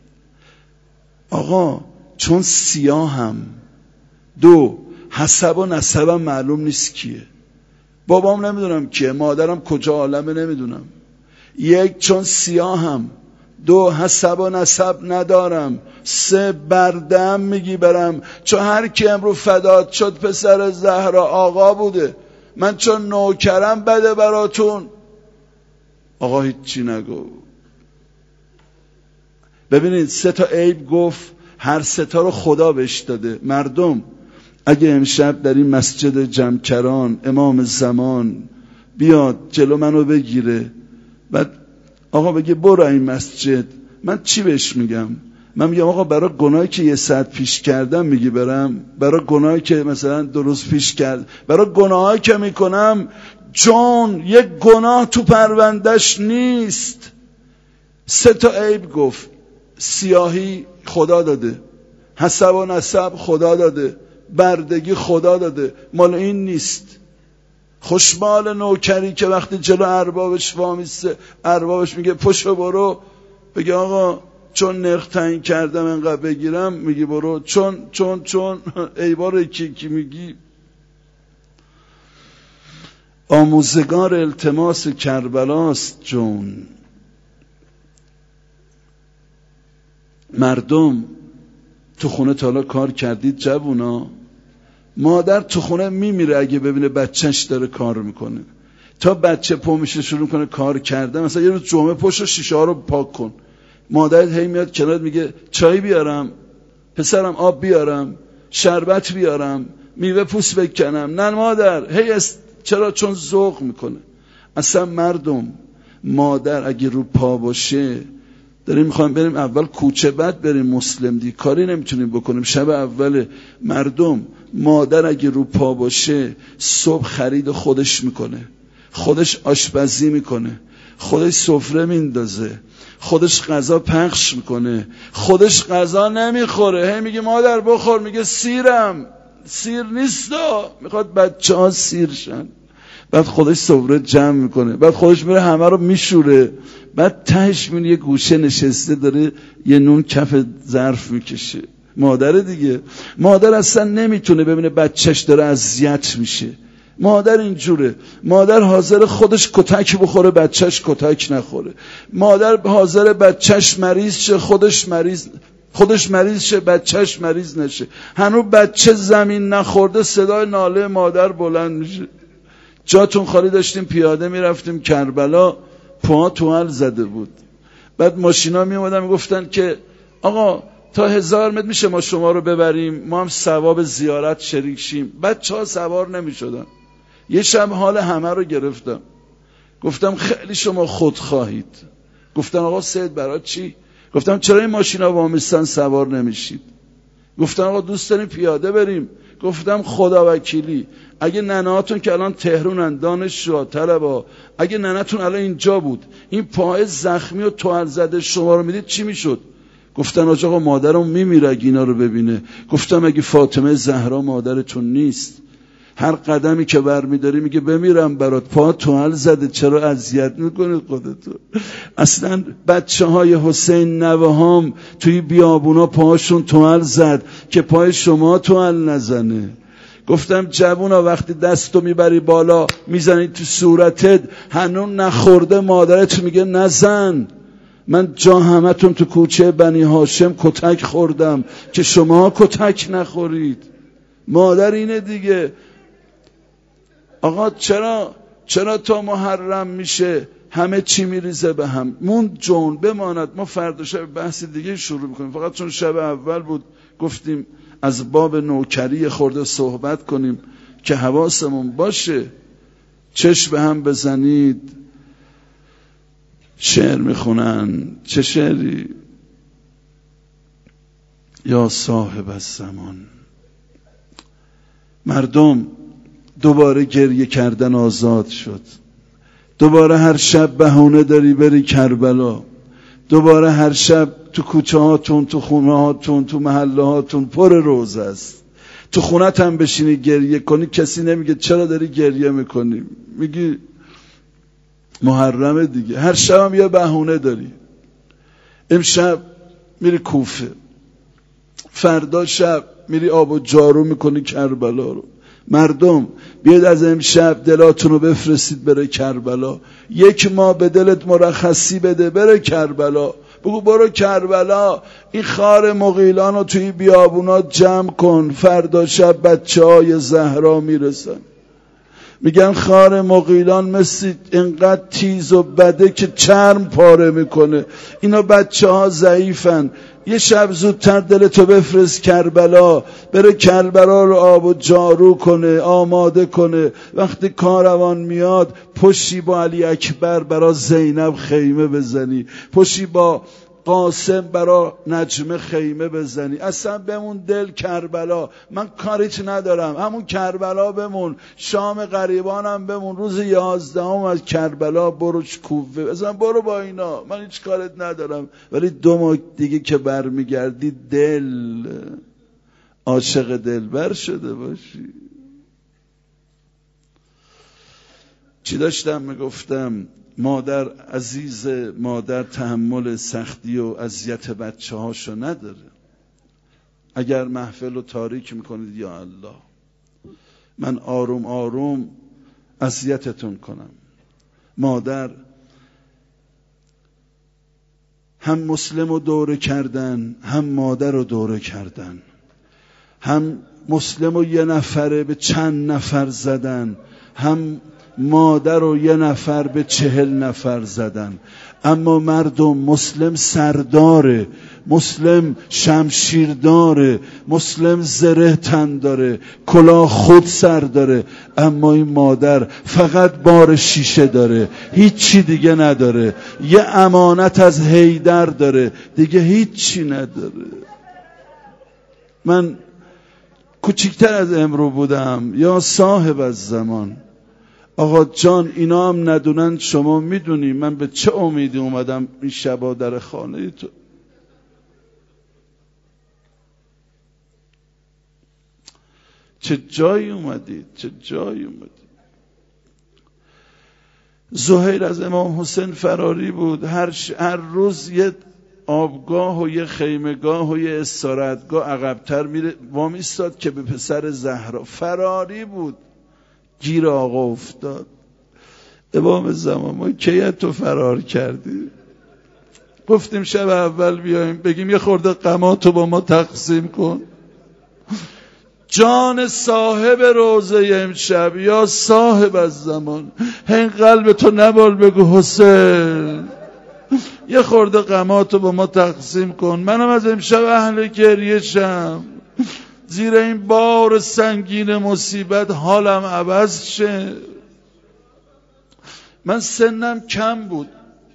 آقا چون سیاهم، دو حسب و نسبم معلوم نیست کیه، بابام نمیدونم کیه، مادرم کجا عالمه نمیدونم. یک چون سیاهم، دو حسب و نسب ندارم، سه بردم میگی برم، چون هر کی امرو فدات شد پسر زهرا آقا بوده، من چون نوکرم بده براتون. آقا هیچی نگو. ببینید سه تا عیب گفت، هر سه تا رو خدا بهش داده. مردم اگه امشب در این مسجد جمکران امام زمان بیاد جلو منو بگیره بعد آقا بگه برو این مسجد، من چی بهش میگم؟ من میگم آقا برای گناهی که یه ساعت پیش کردم میگی برم؟ برای گناهی که مثلا دو روز پیش کرد؟ برای گناهایی که میکنم جون یک گناه تو پروندهش نیست. سه تا عیب گفت، سیاهی خدا داده، حسب و نسب خدا داده، بردگی خدا داده، مال این نیست. خوشمال نوکری که وقتی جلو اربابش وامیسته اربابش میگه پشو برو، بگه آقا چون نرخ تعیین کردم انقدر بگیرم، میگی برو. چون چون چون ایبار کی کی میگی. آموزگار التماس کربلاست جون. مردم تو خونه تا حالا کار کردید جوونا؟ مادر تو خونه میمیره اگه ببینه بچهش داره کار میکنه. تا بچه پا میشه شروع کنه کار کرده، مثلا یه روز جمعه پشت شیشه ها رو پاک کن، مادرت هی میاد کنارت میگه چای بیارم، پسرم آب بیارم، شربت بیارم، میوه پوست بکنم. نه مادر، هی است. چرا؟ چون ذوق میکنه. اصلا مردم مادر اگه رو پا باشه، داریم میخوایم بریم اول کوچه بعد بریم مسلم دی، کاری نمیتونیم بکنیم. شب اول مردم مادر اگه رو پا باشه صبح خرید خودش میکنه، خودش آشپزی میکنه، خودش سفره میندازه، خودش غذا پخش میکنه، خودش غذا نمیخوره، هی میگه مادر بخور، میگه سیرم، سیر نیستا، میخواد بچه ها سیر شن. بعد خودش سفره جمع میکنه، بعد خودش میره همه رو میشوره، بعد تهش میبینی یه گوشه نشسته داره یه نون کف ظرف میکشه. مادر دیگه. مادر اصلا نمیتونه ببینه بچهش داره اذیت میشه. مادر اینجوره. مادر حاضر خودش کتک بخوره بچهش کتک نخوره. مادر حاضر بچهش مریض شه خودش مریض خودش مریض شه بچهش مریض نشه. هنوز بچه زمین نخورده صدای ناله مادر بلند میشه. جاتون خالی داشتیم پیاده میرفتیم کربلا، پا توال زده بود. بعد ماشینا می اومدن میگفتن که آقا تا هزار متر میشه ما شما رو ببریم، ما هم ثواب زیارت شریک شیم. بچه ها سوار نمی شدن. یه شب حال همه رو گرفتم، گفتم خیلی شما خود خواهید. گفتن آقا سید برای چی؟ گفتم چرا این ماشینا وامیستن سوار نمیشید؟ گفتن آقا دوست داریم پیاده بریم. گفتم خدا وکیلی اگه ننهاتون که الان تهرونن، دانشجو، طلبا، اگه ننهتون الان اینجا بود این پای زخمی و توال زده شما رو میدید چی میشد؟ گفتن آقا مادرم میمیره اگه اینا رو ببینه. گفتم اگه فاطمه زهرا مادرتون نیست، هر قدمی که برمیداری میگه بمیرم برات، پا توال زده، چرا اذیت میکنید خودتون؟ اصلا بچه های حسین نوهام توی بیابونا پاهاشون توال زد که پای شما توال نزنه. گفتم جوونا وقتی دستو میبری بالا میزنی تو صورتت، هنوز نخورده مادرت میگه نزن. من جا همتون تو کوچه بنی هاشم کتک خوردم که شما کتک نخورید. مادر اینه دیگه. آقا چرا چرا تا محرم میشه همه چی میریزه به هم؟ مون جون بماند. ما فردا شب بحث دیگه شروع میکنیم، فقط چون شب اول بود گفتیم از باب نوکری خورده صحبت کنیم که حواسمون باشه. چشم به هم بزنید. شعر میخونن. چه شعری؟ یا صاحب الزمان. مردم دوباره گریه کردن آزاد شد. دوباره هر شب بهونه داری بری کربلا. دوباره هر شب تو کوچه هاتون، تو خونه هاتون، تو محله هاتون پر روز است. تو خونت هم بشینی گریه کنی کسی نمیگه چرا داری گریه میکنی، میگی محرمه دیگه. هر شب هم یه بهونه داری. امشب میری کوفه، فردا شب میری آب و جارو میکنی کربلا رو. مردم بیاید از امشب دلاتون رو بفرستید بره کربلا. یک ماه به دلت مرخصی بده بره کربلا. بگو برو کربلا، این خار مغیلان رو توی بیابونات جمع کن، فردا شب بچه های زهرا میرسن. میگن خار مغیلان مثل اینقدر تیز و بده که چرم پاره میکنه. اینا بچه ها ضعیفن. یه شب زودتر دلتو بفرست کربلا، بره کربلا رو آب و جارو کنه، آماده کنه. وقتی کاروان میاد پشتی با علی اکبر برا زینب خیمه بزنی، پشتی با قاسم برا نجمه خیمه بزنی. اصلا بمون دل کربلا. من کاریت ندارم، همون کربلا بمون. شام غریبانم بمون. روز یازدهم از کربلا برو کوفه، اصلا برو با اینا، من هیچ کارت ندارم. ولی دو ماه دیگه که برمیگردی دل عاشق دلبر شده باشی. چی داشتم میگفتم؟ مادر عزیز، مادر تحمل سختی و اذیت بچه هاشو نداره. اگر محفل رو تاریک میکنید یا الله من آروم آروم اذیتتون کنم. مادر هم مسلم رو دوره کردن، هم مادر رو دوره کردن. هم مسلم رو یه نفره به چند نفر زدن، هم مادر رو یه نفر به چهل نفر زدن. اما مردم مسلم سرداره، مسلم شمشیر داره، مسلم زره تن داره، کلاه خود سر داره. اما این مادر فقط بار شیشه داره، هیچی دیگه نداره. یه امانت از حیدر داره، دیگه هیچی نداره. من کوچکتر از امرو بودم. یا صاحب الزمان. آقا جان اینا هم ندونن، شما میدونی من به چه امیدی اومدم این شبا در خانه تو. چه جایی اومدید، چه جایی اومدید. زهیر از امام حسین فراری بود. هر, ش... هر روز یه آبگاه و یه خیمگاه و یه استراحتگاه عقب‌تر میره وامیستاد که به پسر زهرا. فراری بود. گیر آقا افتاد. امام زمان ما کی تو فرار کردی؟ گفتیم شب اول بیایم بگیم یه خورده غماتو با ما تقسیم کن. جان صاحب روزه امشب، یا صاحب الزمان، هین قلب تو نبال بگو حسین یه خورده غماتو با ما تقسیم کن. منم از امشب اهل گریه شم، زیر این بار سنگین مصیبت حالم عوض شه. من سنم کم بود،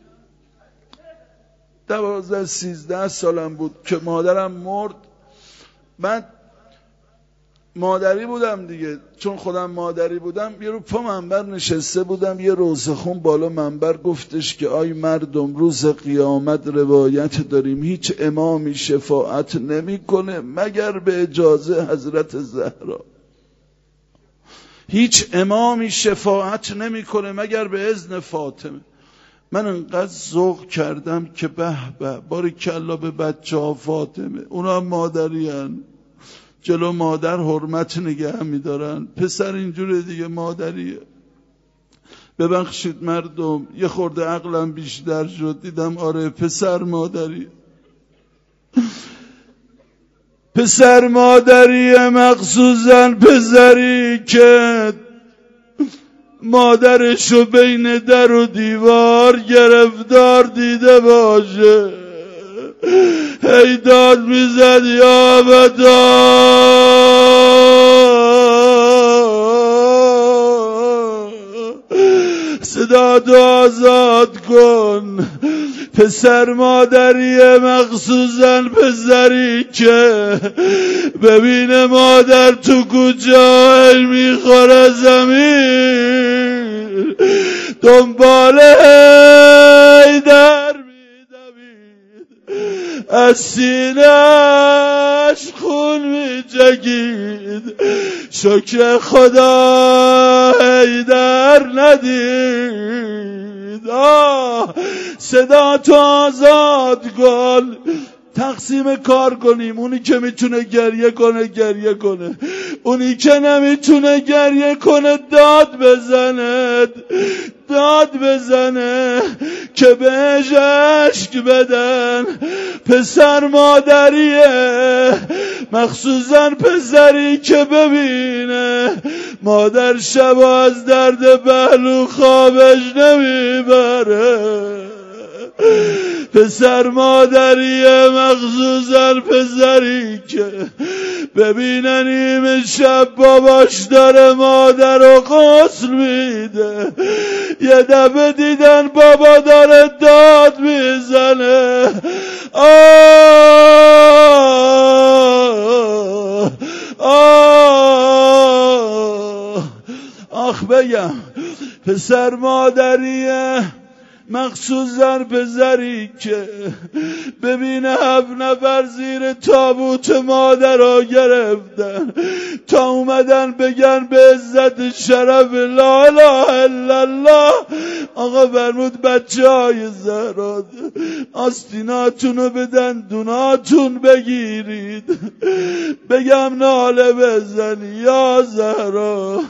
دوازده سیزده سالم بود که مادرم مرد. من مادری بودم دیگه، چون خودم مادری بودم. یه رو پا منبر نشسته بودم، یه روزخون بالا منبر گفتش که آی مردم روز قیامت روایت داریم هیچ امامی شفاعت نمی کنه مگر به اجازه حضرت زهرا. هیچ امامی شفاعت نمی کنه مگر به اذن فاطمه. من انقدر ذوق کردم که به به باریکلا به بچه ها فاطمه، اونا مادری هن. جلو مادر حرمت نگه می‌دارن. پسر اینجوره دیگه، مادریه. ببخشید مردم، یه خورده عقلم بیشتر شد، دیدم آره پسر مادری، پسر مادریه، مخصوصا پسری که مادرشو بین در و دیوار گرفتار دیده باشه. هی داد میزد یا ابدا صدا تو آزاد کن. پسر مادریه، مخصوصا پسری که ببینه مادر تو کجای میخوره زمین، دنباله در میدوید، از سینه‌اش خون میجگید. شکر خدا در ندید. آه صدا تو آزاد کن. تقسیم کار کنیم. اونی که میتونه گریه کنه گریه کنه، اونی که نمیتونه گریه کنه داد بزنه، داد بزنه که بهش عشق بدن. پسر مادریه، مخصوصا پسری که ببینه مادر شب از درد پهلو خوابش نمیبره. پسر مادریه، مخصوصا پسری که ببینه نیمه شب باباش داره مادر رو غسل میده. یه دفعه دیدن بابا داره داد میزنه. آه آه آخ بگم پسر مادریه، مخصوصا پسری که ببینه هفت نفر زیر تابوت مادر را گرفتن تا اومدن بگن به عزت شرف لا اله الا الله. آقا فرمود بچه های زهرا آستیناتونو به دندوناتون بگیرید، بگم ناله بزنی یا زهرا.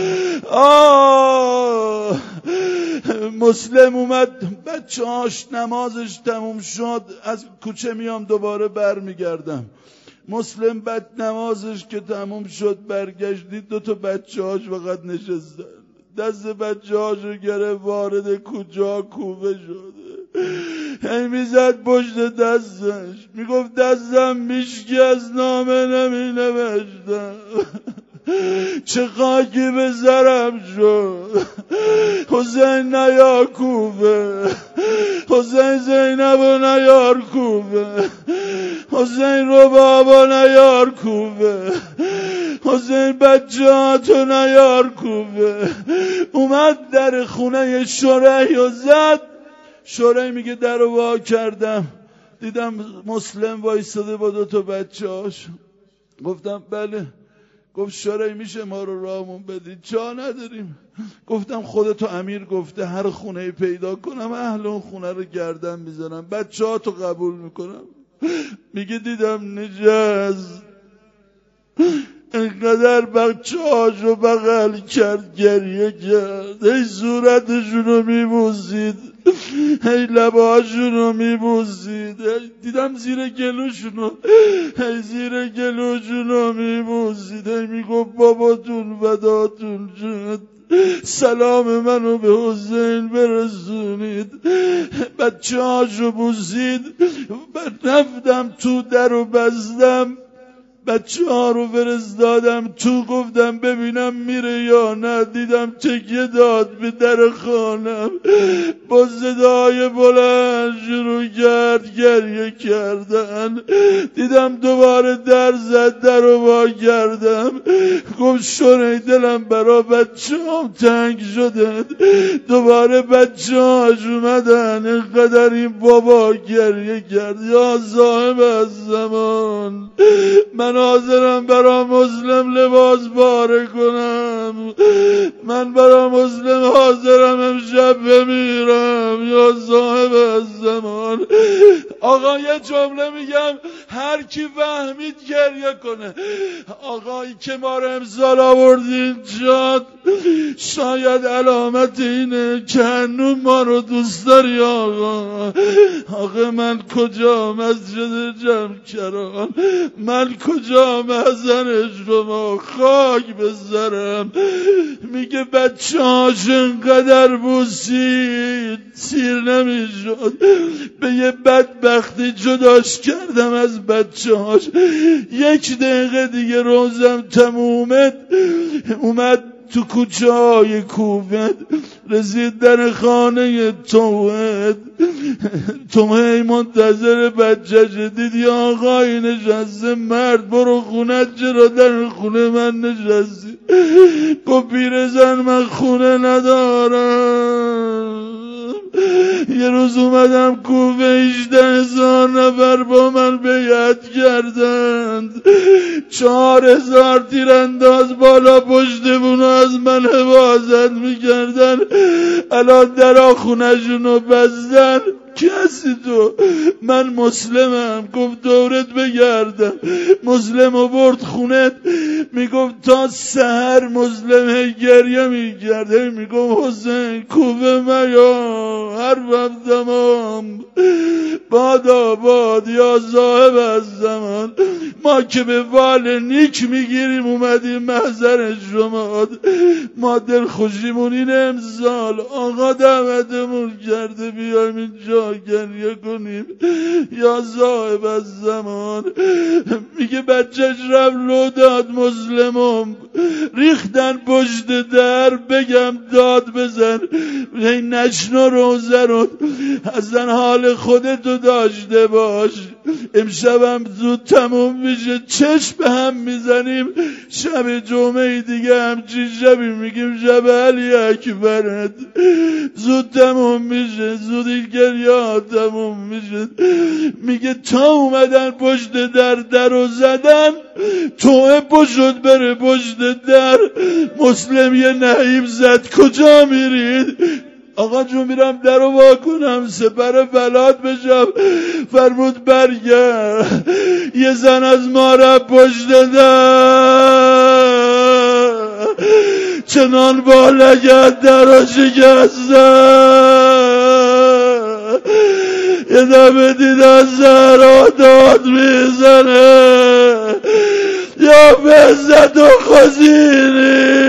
آه مسلم اومد، بچه هاش نمازش تموم شد، از کوچه میام دوباره بر میگردم. مسلم بد نمازش که تموم شد برگشت، دید دو تا بچه هاش فقط نشستن، دست بچه هاشو گرفت وارد کجا کوبه شده. هی میزد پشت دستش میگفت دستم میشکی از نامه نمی نوشتم، چه خاکی به سرم شد. حسین نیار کوفه، حسین زینب و نیار کوفه، حسین رو بابا نیار کوفه، حسین بچه ها تو نیار کوفه. اومد در خونه شرعی و زد. شرعی میگه در رو وا کردم دیدم مسلم وایستاده با دو تا بچه هاش. گفتم بله. گفت شرعی میشه ما رو راهمون بدید؟ جا نداریم. گفتم خودتو امیر گفته هر خونه پیدا کنم اهل اون خونه رو گردن میزنم، بچه ها تو قبول میکنم. میگه دیدم نجاز اینقدر بچه هاشو بغل کرد گریه کرد، هی صورتشون رو میبوسید، هی لباشون رو میبوسید، دیدم زیر گلوشون هی زیر گلوشون رو میبوسید، هی میگفت باباتون وداتون شد، سلام منو به حسین برسونید. بچه هاشو بوسید. رفتم تو در و بستم، بچه ها رو فرستادم تو، گفتم ببینم میره یا نه. دیدم تکیه داد به در خانم، با صدای بلند شروع کرد گریه کردن. دیدم دوباره در زد، در رو وا کردم. گفت شونه دلم برا بچه هم تنگ شده. دوباره بچه هاش اومدن، اینقدر این بابا گریه کرد. یا صاحب از زمان، من حاضرم برا مسلم لباس باره کنم، من برا مسلم حاضرم امشب بمیرم. یا صاحب از زمان. آقا یه جمله میگم، هر کی فهمید گریه کنه. آقایی که ما رو امسال آوردین جاد، شاید علامت اینه که هنوز ما رو دوست داری. آقا آقا من کجا مسجد جمکران، من کجا محزن شما خاک بذارم. میگه بچه هاش انقدر بوسید سیر نمیشد. به یه بدبختی جداش کردم از بچه هاش. یک دقیقه دیگه روزم تمومت اومد تو کوچه های کوفه، رسید در خانه توحید. توحید منتظر بچه‌ش دید یه آقای نشسته. مرد برو خونت، چرا در خونه من نشستی؟ گفت پیرزن من خونه ندارم. یه روز اومدم کوفه، هجده هزار نفر با من بیعت کردند، چهار هزار تیرانداز بالا پشتمونو از من حفاظت میکردن. الان درا خونشونو بستن. کی هستی تو؟ من مسلمم. گفت دورت بگردم. مسلم رو برد خونت. میگفت تا سحر مسلم گریه میکرده. میگفت حسین کوفه میا حرفم تمام، باد آباد یا صاحب از زمان. ما که به وال نیک میگیریم اومدیم محضر شما. ما دل خوشیمون این امسال آقا دعوتمون کرده بیایم اینجا گریه کنیم یا صاحب از زمان. میگه بچهش رفت لو داد مسلمم، ریختن پشت در. بگم داد بزن هی نشنو روزه رو، اصلا حال خودتو داشته باش. امشبم زود تموم میشه، چشم به هم میزنیم. شب جمعه دیگه همچین شبی میگیم شب علی اکبرت. زود تموم میشه، زود این گریه تموم میشه. میگه تا اومدن پشت در در و زدن، توه پشت بره پشت در. مسلم یه نهیب زد کجا میرید؟ آقا جون میرم در رو واکنم سپر بلاد بشم. فرمود برگرد. یه زن از ما را پشت در چنان بالا گرد در رو شکستن. یه دمه دید از زهرا داد میزنه یا بزد و خزینی.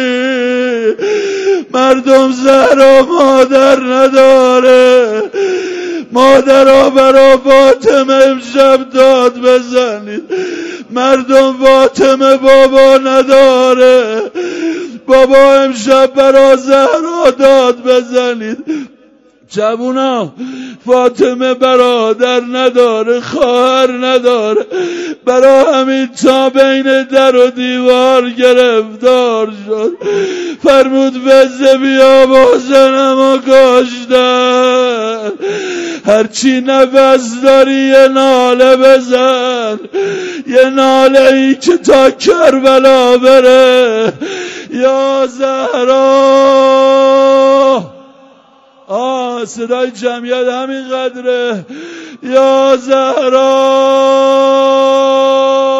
مردم زهرا مادر نداره، مادرها برا فاطمه امشب داد بزنید. مردم فاطمه بابا نداره، بابا امشب برا زهرا داد بزنید. جوونا فاطمه برادر نداره، خواهر نداره، برا همین تا بین در و دیوار گرفتار شد. فرمود وزه بیا با زنم و کاشتن. هرچی نفس داری یه ناله بزن، یه ناله ای که تا کربلا بره. یا زهرا آه صدای جمعیت همین قدره. یا زهرا